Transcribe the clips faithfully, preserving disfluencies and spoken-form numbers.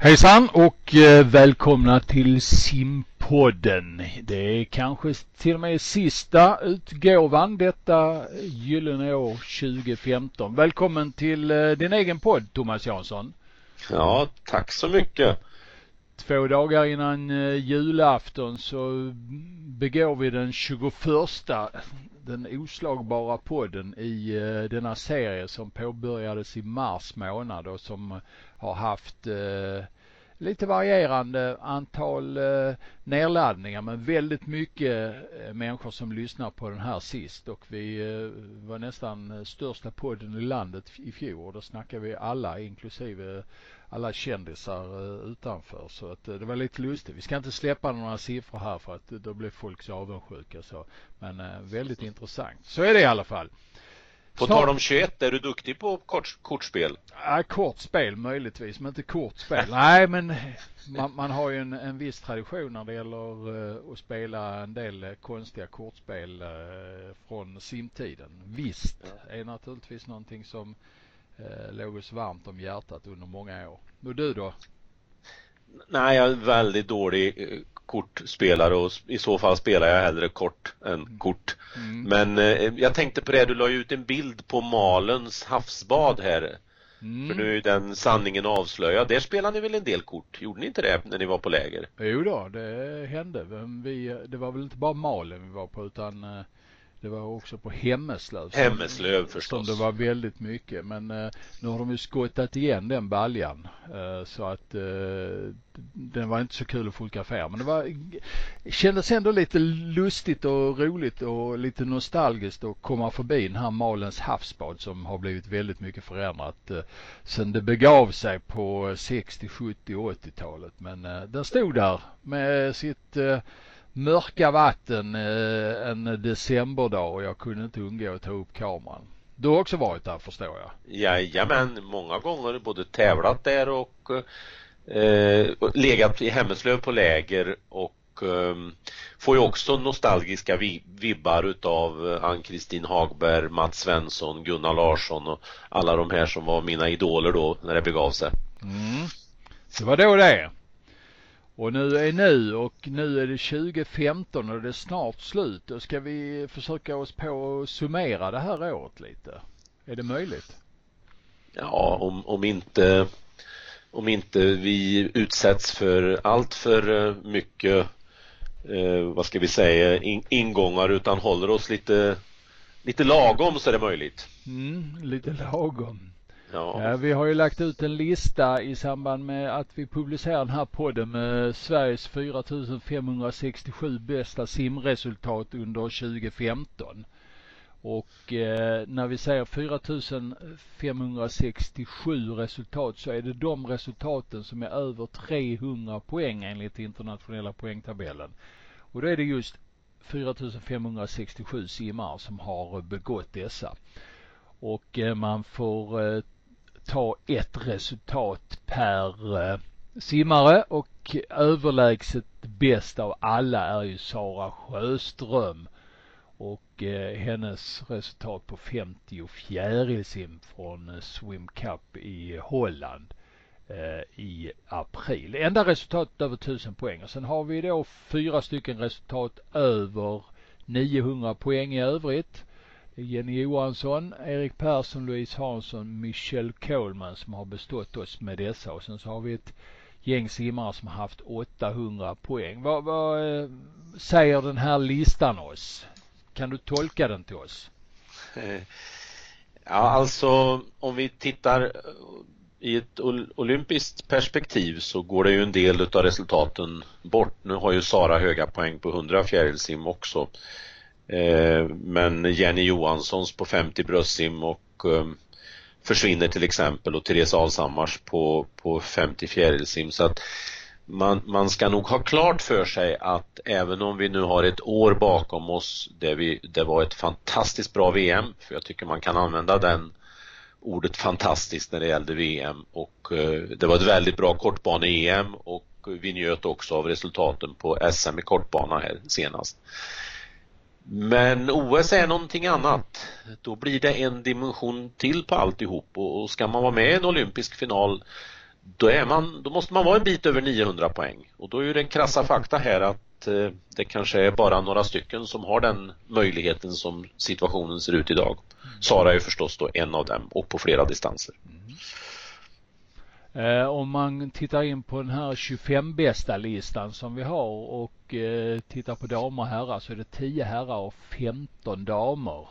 Hejsan och eh, välkomna till Simpodden. Det är kanske till och med sista utgåvan detta gyllene år tjugo femton. Välkommen till eh, din egen podd, Thomas Jansson. Ja, tack så mycket. Två dagar innan eh, julafton så begår vi den tjugoförsta, den oslagbara podden i eh, denna serie som påbörjades i mars månad och som har haft eh, lite varierande antal eh, nedladdningar, men väldigt mycket eh, människor som lyssnar på den här sist, och vi eh, var nästan största podden i landet i fjol. Då snackar vi alla, inklusive alla kändisar eh, utanför, så att eh, det var lite lustigt. Vi ska inte släppa några siffror här för att då blir folk så avundsjuka, så. Men eh, väldigt intressant. Så är det i alla fall. På tal om tjugoett, är du duktig på kort, kortspel? Ja, kortspel möjligtvis, men inte kortspel. Nej, men man, man har ju en, en viss tradition när det gäller uh, att spela en del uh, konstiga kortspel uh, från simtiden. Visst ja. Är naturligtvis någonting som uh, låg oss varmt om hjärtat under många år. Och du då? Nej, jag är väldigt dålig eh, kortspelare, och i så fall spelar jag hellre kort än mm. kort. Mm. Men eh, jag tänkte på det, du la ju ut en bild på Malens havsbad här. Mm. För nu är ju den sanningen avslöjad. Där spelade ni väl en del kort? Gjorde ni inte det när ni var på läger? Jo då, det hände. Vi, det var väl inte bara Malen vi var på, utan eh, det var också på Hemmeslöv. Hemmeslöv förstås. Som det var väldigt mycket. Men eh, nu har de ju skottat igen den baljan. Eh, så att eh, den var inte så kul att fotografera. Men det var, kändes ändå lite lustigt och roligt och lite nostalgiskt att komma förbi den här Malens havsbad som har blivit väldigt mycket förändrat eh, sen det begav sig på sextio, sjuttio och åttiotalet. Men eh, den stod där med sitt... Eh, mörka vatten eh, en decemberdag, och jag kunde inte undgå att ta upp kameran. Du har också varit där, förstår jag. Jajamän, många gånger både tävlat där och eh, legat i Hemmeslöv på läger, och eh, får ju också nostalgiska vi- vibbar utav Ann-Kristin Hagberg, Mats Svensson, Gunnar Larsson och alla de här som var mina idoler då när det begav sig. Mm. Det var då det. Och nu är nu och nu är det tjugo femton och det är snart slut. Då ska vi försöka oss på att summera det här året lite. Är det möjligt? Ja, om, om inte om inte vi utsätts för allt för mycket eh, vad ska vi säga in, ingångar, utan håller oss lite lite lagom, så är det möjligt. Mm, lite lagom. Ja. Ja, vi har ju lagt ut en lista i samband med att vi publicerar den här podden med Sveriges fyra tusen femhundrasextiosju bästa simresultat under tjugo femton. Och eh, när vi säger fyra tusen femhundrasextiosju resultat, så är det de resultaten som är över trehundra poäng enligt internationella poängtabellen. Och då är det just fyra tusen femhundrasextiosju simmare som har begått dessa. Och eh, man får eh, ta ett resultat per eh, simmare, och överlägset bäst av alla är ju Sara Sjöström och eh, hennes resultat på femtio fjärilsim från eh, Swim Cup i Holland eh, i april. Enda resultatet över tusen poäng. Och sen har vi då fyra stycken resultat över niohundra poäng i övrigt. Jenny Johansson, Erik Persson, Louise Hansson, Michelle Coleman som har bestått oss med dessa. Och sen så har vi ett gäng simmare som har haft åttahundra poäng. Vad, vad eh, säger den här listan oss? Kan du tolka den till oss? Ja, alltså om vi tittar i ett olympiskt perspektiv så går det ju en del av resultaten bort. Nu har ju Sara höga poäng på hundra fjärilsim också. Men Jenny Johanssons på femtio bröstsim och um, försvinner till exempel, och Therese Alshammars på, på femtio fjärilsim. Så att man, man ska nog ha klart för sig att även om vi nu har ett år bakom oss där vi, det var ett fantastiskt bra V M, för jag tycker man kan använda den ordet fantastiskt när det gällde V M, och uh, det var ett väldigt bra kortbane-E M, och vi njöt också av resultaten på S M i kortbana här senast. Men O S är någonting annat. Då blir det en dimension till på alltihop, och ska man vara med i en olympisk final då, är man, då måste man vara en bit över niohundra poäng. Och då är ju den krassa fakta här att eh, det kanske är bara några stycken som har den möjligheten som situationen ser ut idag. Sara är ju förstås då en av dem och på flera distanser. Mm. Eh, om man tittar in på den här tjugofem bästa listan som vi har och eh, tittar på damer och herrar, så är det tio herrar och femton damer.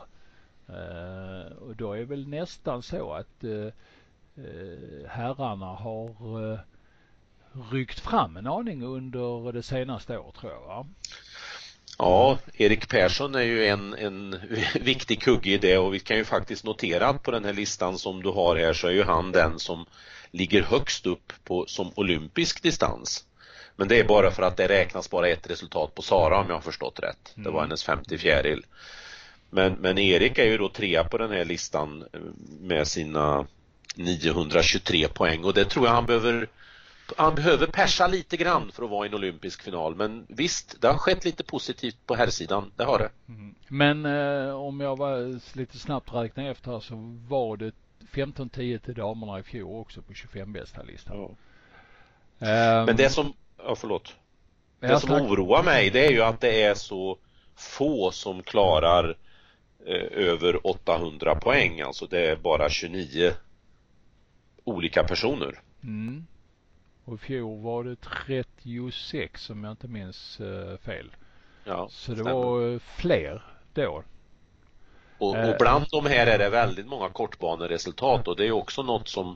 Eh, och då är väl nästan så att eh, eh, herrarna har eh, ryckt fram en aning under det senaste året, tror jag, va? Ja, Erik Persson är ju en, en viktig kugge i det, och vi kan ju faktiskt notera att på den här listan som du har här så är ju han den som ligger högst upp på, som olympisk distans. Men det är bara för att det räknas bara ett resultat på Sara, om jag har förstått rätt. Det var hennes femte fjäril. Men, men Erik är ju då trea på den här listan med sina niohundratjugotre poäng, och det tror jag han behöver han behöver persa lite grann för att vara i en olympisk final. Men visst, det har skett lite positivt på här sidan, det har det. Mm. Men eh, om jag var lite snabbt räkna efter här, så var det femton tio till damerna i fjol också på tjugofem bästa listan. Ja. Um, Men det som, ja förlåt. Det ja, som tack. oroar mig, det är ju att det är så få som klarar eh, över åttahundra poäng. Alltså det är bara tjugonio olika personer. Mm. Och i fjol var det trettiosex, om jag inte minns uh, fel. Ja, så det stämmer. var uh, fler då. Och, och bland de här är det väldigt många kortbaneresultat, och det är också något som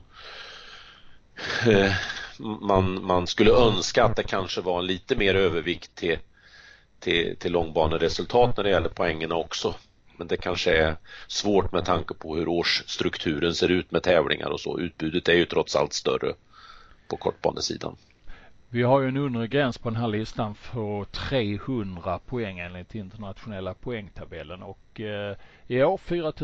eh, man, man skulle önska att det kanske var en lite mer övervikt till, till, till långbaneresultat när det gäller poängerna också. Men det kanske är svårt med tanke på hur årsstrukturen ser ut med tävlingar och så. Utbudet är ju trots allt större på kortbanesidan. Vi har ju en undre gräns på den här listan på trehundra poäng enligt internationella poängtabellen, och eh, i år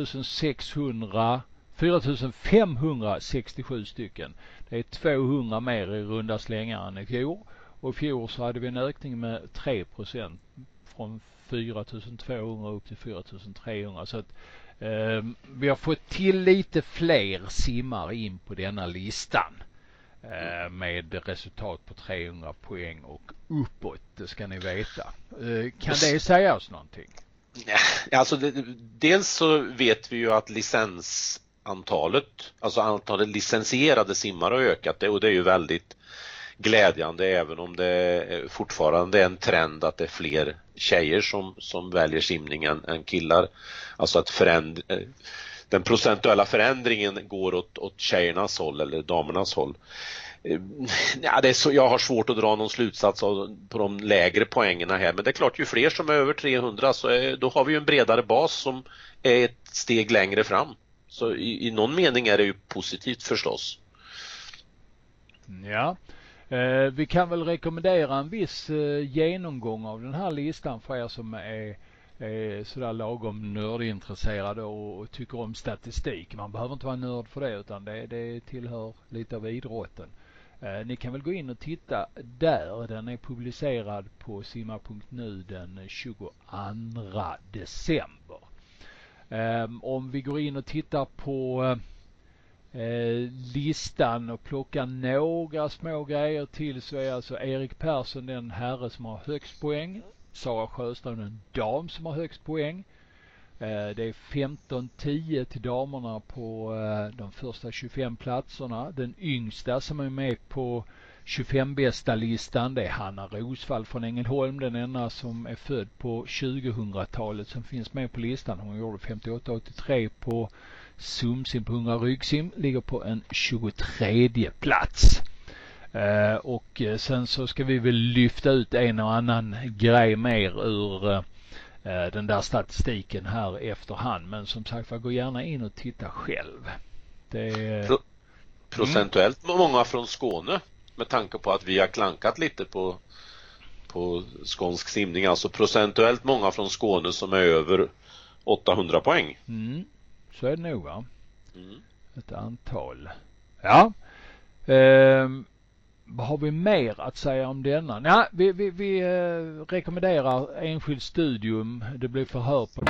fyra tusen femhundrasextiosju stycken. Det är tvåhundra mer i runda slängar än i fjol, och i fjol så hade vi en ökning med tre procent från fyra tusen tvåhundra upp till fyra tusen trehundra, så att eh, vi har fått till lite fler simmar in på denna listan. Med resultat på trehundra poäng och uppåt, det ska ni veta. Kan det säga oss någonting? Alltså det, dels så vet vi ju att licensantalet, alltså antalet licensierade simmare har ökat, och det är ju väldigt glädjande, även om det fortfarande är en trend att det är fler tjejer som, som väljer simningen än killar. Alltså att föränd, den procentuella förändringen går åt, åt tjejernas håll eller damernas håll. Ja, det är så, jag har svårt att dra någon slutsats av, på de lägre poängerna här, men det är klart, ju fler som är över trehundra, så är, då har vi ju en bredare bas som är ett steg längre fram. Så i, i någon mening är det ju positivt förstås. Ja, eh, vi kan väl rekommendera en viss eh, genomgång av den här listan för er som är är sådär lagom nördintresserade och, och tycker om statistik. Man behöver inte vara nörd för det, utan det, det tillhör lite av idrotten. Eh, ni kan väl gå in och titta där. Den är publicerad på simma punkt nu den tjugoandra december. Eh, om vi går in och tittar på eh, listan och plockar några små grejer till, så är alltså Erik Persson den herre som har högst poäng. Sara Sjöström en dam som har högst poäng. Eh, det är femton tio till damerna på eh, de första tjugofem platserna. Den yngsta som är med på tjugofem bästa listan, det är Hanna Rosvall från Ängelholm, den enda som är född på tjugohundratalet som finns med på listan. Hon gjorde femtioåtta åttiotre på sumsim på hundra ryggsim, ligger på en tjugotredje plats. Uh, och sen så ska vi väl lyfta ut en och annan grej mer ur uh, den där statistiken här efterhand. Men som sagt, gå gärna in och titta själv. Det Pro- procentuellt mm. många från Skåne, med tanke på att vi har klankat lite på, på skånsk simning. Alltså procentuellt många från Skåne som är över åttahundra poäng. Mm. Så är det nog, va? Mm. Ett antal. Ja. Ehm. Vad har vi mer att säga om denna? Nej, vi, vi, vi eh, rekommenderar enskilt studium. Det blir förhör på.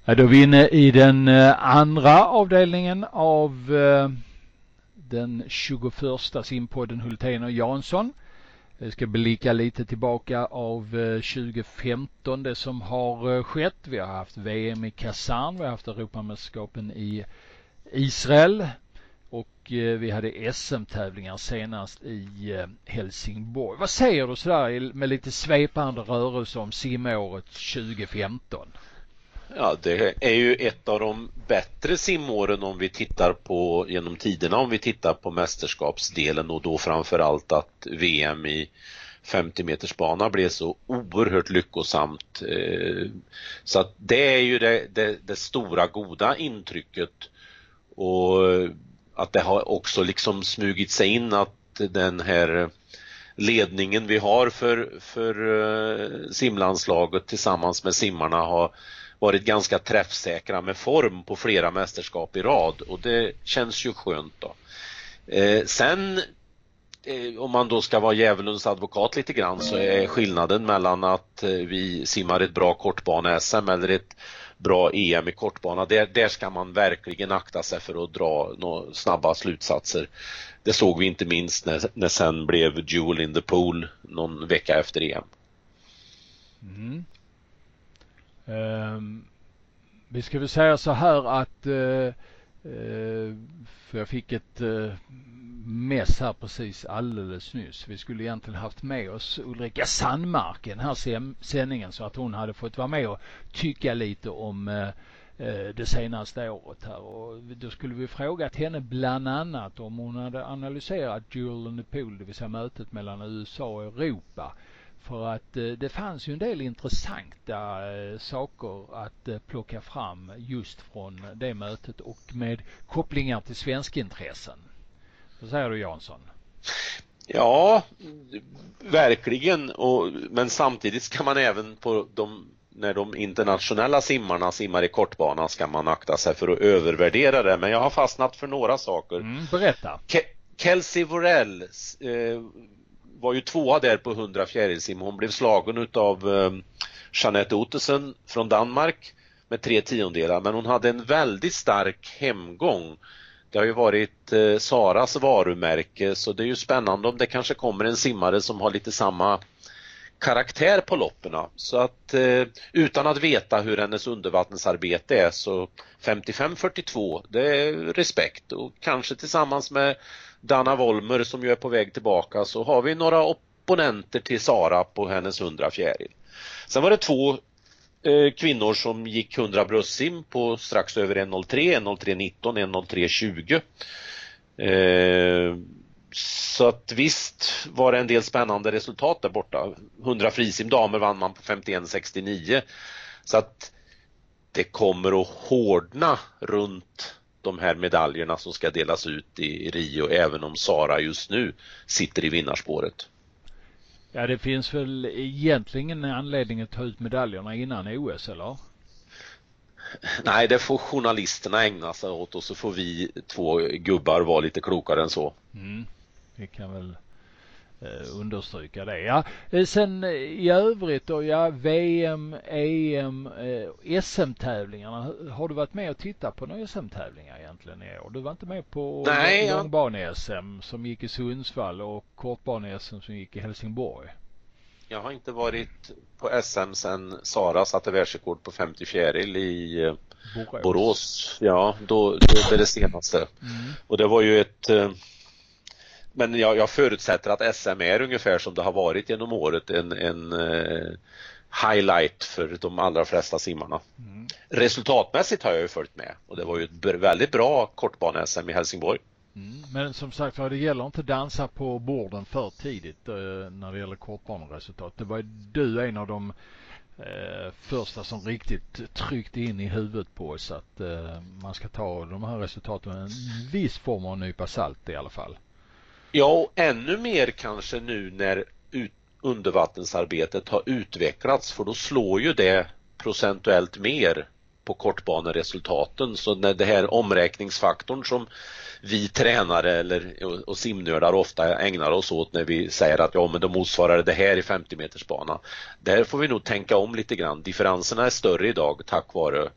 Ja, då är vi inne i den andra avdelningen av eh, den tjugoförsta simpodden Hultén och Jansson. Jag ska blicka lite tillbaka av eh, tjugo femton, det som har eh, skett. Vi har haft V M i Kazan, vi har haft Europamästerskapen i Israel och eh, vi hade S M-tävlingar senast i eh, Helsingborg. Vad säger du sådär med lite svepande rörelse om simåret tjugo femton? Ja, det är ju ett av de bättre simåren om vi tittar på genom tiderna, om vi tittar på mästerskapsdelen, och då framförallt att V M i femtio meters bana blev så oerhört lyckosamt. Så att det är ju det, det, det stora goda intrycket, och att det har också liksom smugit sig in att den här ledningen vi har för, för simlandslaget tillsammans med simmarna har varit ganska träffsäkra med form på flera mästerskap i rad, och det känns ju skönt då. Eh, sen eh, om man då ska vara djävulens advokat lite grann, så är skillnaden mellan att eh, vi simmar ett bra kortbana-S M eller ett bra E M i kortbana, där, där ska man verkligen akta sig för att dra några snabba slutsatser. Det såg vi inte minst när, när sen blev Jewel in the Pool någon vecka efter E M. Mm. Um, vi ska väl säga så här att uh, uh, för jag fick ett uh, mess här precis alldeles nyss. Vi skulle egentligen haft med oss Ulrika Sandmark i den här sändningen, så att hon hade fått vara med och tycka lite om uh, uh, det senaste året här, och då skulle vi frågat henne bland annat om hon hade analyserat Jewel in the Pool, det vill säga mötet mellan U S A och Europa. För att eh, det fanns ju en del intressanta eh, saker att eh, plocka fram just från det mötet, och med kopplingar till svenska intressen. Vad säger du, Jansson? Ja, verkligen. Och, men samtidigt ska man även på de, när de internationella simmarna simmar i kortbana, ska man akta sig för att övervärdera det. Men jag har fastnat för några saker. Mm, berätta. Ke- Kelsey Vorell eh, var ju tvåa där på hundra fjärilsim. Hon blev slagen utav eh, Jeanette Ottesen från Danmark med tre tiondelar, men hon hade en väldigt stark hemgång. Det har ju varit eh, Saras varumärke, så det är ju spännande om det kanske kommer en simmare som har lite samma karaktär på lopperna. Så att eh, utan att veta hur hennes undervattensarbete är, så femtiofem fyrtiotvå, det är respekt, och kanske tillsammans med Dana Wollmer som ju är på väg tillbaka, så har vi några opponenter till Sara på hennes hundra fjäril. Sen var det två eh, kvinnor som gick hundra bröstsim på strax över en noll tre, en noll tre nitton, en noll tre tjugo. Eh, så att visst var det en del spännande resultat där borta. hundra frisim damer vann man på femtioen sextionio. Så att det kommer att hårdna runt de här medaljerna som ska delas ut i Rio, även om Sara just nu sitter i vinnarspåret. Ja, det finns väl egentligen en anledning att ta ut medaljerna innan O S, eller? Nej, det får journalisterna ägna sig åt, och så får vi två gubbar vara lite klokare än så. Mm, vi kan väl eh, understryka det. Ja, sen i övrigt då, ja, V M, E M, eh, S M-tävlingarna. Har du varit med och tittat på några S M-tävlingar egentligen i år? Du var inte med på Nej, långbane-S M som gick i Sundsvall och kortbane-S M som gick i Helsingborg. Jag har inte varit på S M sedan Sara satte världsrekord på femtio fjäril i eh, Borås. Borås. Ja, då, då det är det senaste. Mm. Och det var ju ett... Eh, men jag, jag förutsätter att S M är ungefär som det har varit genom året, en, en eh, highlight för de allra flesta simmarna. Mm. Resultatmässigt har jag ju följt med, och det var ju ett väldigt bra kortbane-S M i Helsingborg. Mm. Men som sagt, det gäller inte att dansa på borden för tidigt eh, när det gäller kortbaneresultat. Det var du en av de eh, första som riktigt tryckte in i huvudet på oss att eh, man ska ta de här resultaten med en viss form av nypa salt i alla fall. Ja, och ännu mer kanske nu när ut, undervattensarbetet har utvecklats, för då slår ju det procentuellt mer på kortbaneresultaten. Så när det här omräkningsfaktorn som vi tränare eller, och, och simnördar ofta ägnar oss åt när vi säger att ja, men då motsvarar det här i femtio meters bana. Där får vi nog tänka om lite grann. Differenserna är större idag tack vare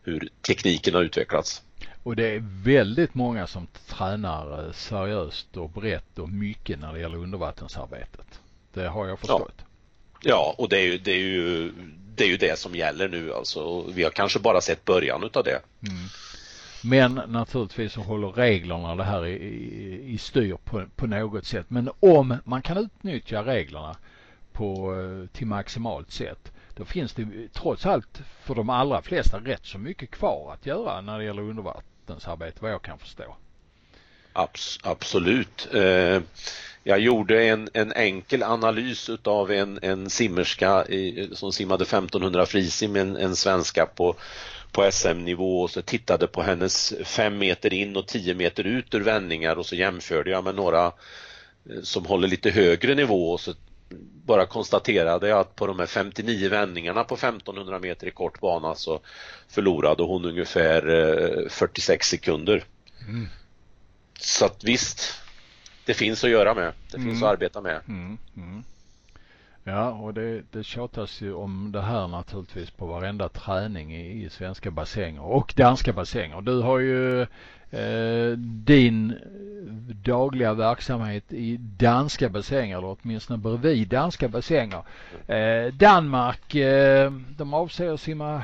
hur tekniken har utvecklats. Och det är väldigt många som tränar seriöst och brett och mycket när det gäller undervattensarbetet. Det har jag förstått. Ja, ja och det är ju det, är ju, det är ju det som gäller nu. Alltså, vi har kanske bara sett början utav det. Mm. Men naturligtvis så håller reglerna det här i, i, i styr på, på något sätt. Men om man kan utnyttja reglerna på, till maximalt sätt, då finns det trots allt för de allra flesta rätt så mycket kvar att göra när det gäller undervattensarbete, vad jag kan förstå. Abs- absolut. Eh, jag gjorde en, en enkel analys utav en, en simmerska i, som simmade femtonhundra frisim, en, en svenska på, på S M-nivå, och så tittade på hennes fem meter in och tio meter ut ur vändningar, och så jämförde jag med några som håller lite högre nivå, och så bara konstaterade jag att på de här femtionio vändningarna på femtonhundra meter i kort bana så förlorade hon ungefär fyrtiosex sekunder. Mm. Så att visst, det finns att göra med. Det finns mm. att arbeta med. Mm. Mm. Ja, och det, det tjatas ju om det här naturligtvis på varenda träning i, i svenska bassänger och danska bassänger. Du har ju eh, din dagliga verksamhet i danska bassänger, eller åtminstone bredvid danska bassänger. Eh, Danmark, eh, de avser att simma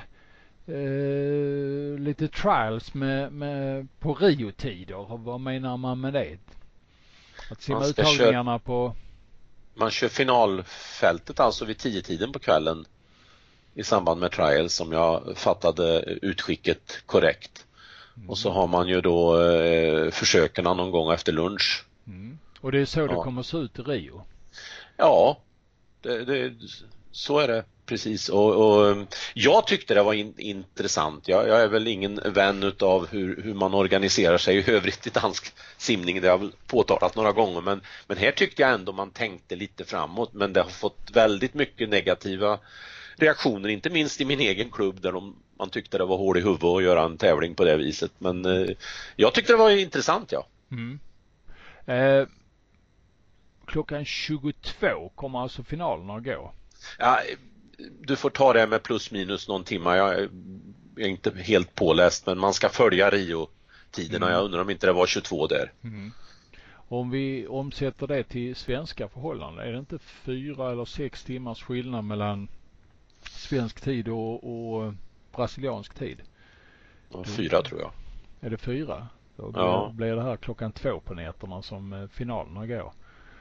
eh, lite trials med, med, på Rio-tider. Vad menar man med det? Att simma uttagningarna på... Man kör finalfältet alltså vid tio-tiden på kvällen i samband med trials, som jag fattade utskicket korrekt. Mm. Och så har man ju då eh, försökerna någon gång efter lunch. Mm. Och det är så ja. Det kommer se ut i Rio? Ja, det, det, så är det precis. Och, och jag tyckte det var in, intressant. Jag, jag är väl ingen vän utav hur, hur man organiserar sig i övrigt i dansk simning. Det har jag väl påtalat några gånger. Men, men här tyckte jag ändå man tänkte lite framåt. Men det har fått väldigt mycket negativa reaktioner. Inte minst i min egen klubb där de, man tyckte det var hål i huvudet att göra en tävling på det viset. Men eh, jag tyckte det var intressant, ja. Mm. Eh, klockan tjugotvå kommer alltså finalerna att gå. Ja, du får ta det med plus minus någon timme. Jag är inte helt påläst, men man ska följa Rio-tiderna. Mm. Jag undrar om inte det var tjugotvå där. Mm. Om vi omsätter det till svenska förhållanden, är det inte fyra eller sex timmars skillnad mellan svensk tid och, och brasiliansk tid? Ja, fyra tror jag. Är det fyra? Då blir, ja. blir det här klockan två på nätterna som finalerna går.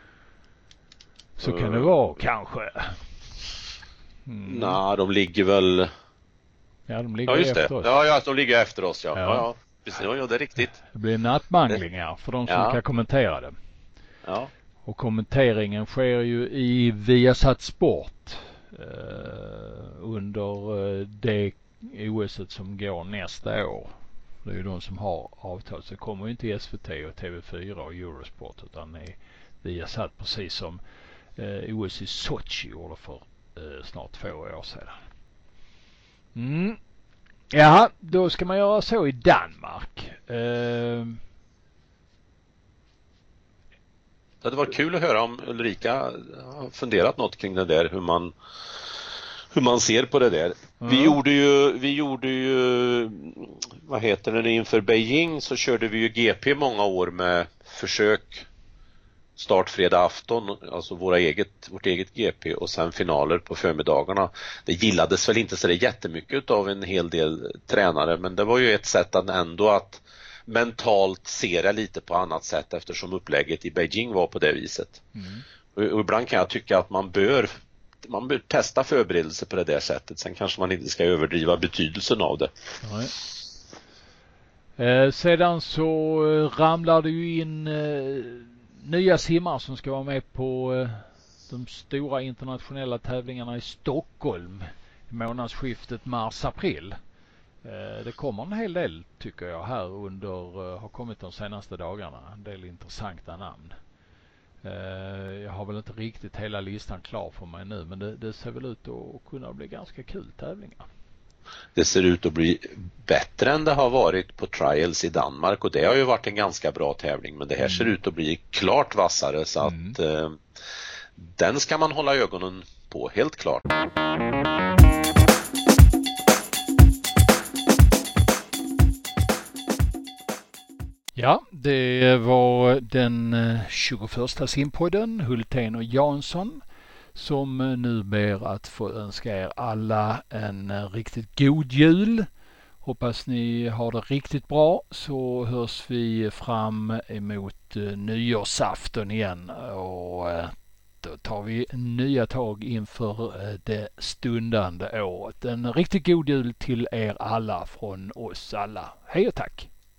Så kan det vara kanske. Mm. Nej, de ligger väl... Ja, de ligger ja, just efter det. oss. Ja, ja, de ligger efter oss, ja. Ja, ja, ja. Precis, ja, det är riktigt. Det blir nattmanglingar för de som ja. Ska kommentera det. Ja. Och kommenteringen sker ju i Viasat Sport eh, under eh, det O S som går nästa år. Det är ju de som har avtal. Så det kommer ju inte i S V T och T V fyra och Eurosport, utan det är Viasat, precis som eh, O S i Sochi gjorde för eh, snart två år sedan. Mm. Ja, då ska man göra så i Danmark. Eh, Det hade varit kul att höra om Ulrika har funderat något kring det där, hur man hur man ser på det där. Mm. Vi gjorde ju vi gjorde ju vad heter det, inför Beijing så körde vi ju G P många år med försök start fredag afton, alltså våra eget vårt eget G P, och sen finaler på förmiddagarna. Det gillades väl inte så det jättemycket av en hel del tränare, men det var ju ett sätt att ändå att mentalt se det lite på annat sätt, eftersom upplägget i Beijing var på det viset. Mm. Och, och ibland kan jag tycka att man bör man bör testa förberedelse på det där sättet. Sen kanske man inte ska överdriva betydelsen av det. Nej. Eh, sedan så ramlar det ju in eh, nya simmar som ska vara med på eh, de stora internationella tävlingarna i Stockholm i månadsskiftet mars-april. Eh, det kommer en hel del, tycker jag, här under eh, har kommit de senaste dagarna. En del intressanta namn. Uh, jag har väl inte riktigt hela listan klar för mig nu, men det, det ser väl ut att kunna bli ganska kul tävlingar. Det ser ut att bli bättre än det har varit på trials i Danmark, och det har ju varit en ganska bra tävling, men det här mm. ser ut att bli klart vassare, så mm. att uh, den ska man hålla ögonen på, helt klart. Ja, det var den tjugoförsta simpodden, Hultén och Jansson, som nu ber att få önska er alla en riktigt god jul. Hoppas ni har det riktigt bra, så hörs vi fram emot nyårsafton igen, och då tar vi nya tag inför det stundande året. En riktigt god jul till er alla från oss alla. Hej och tack!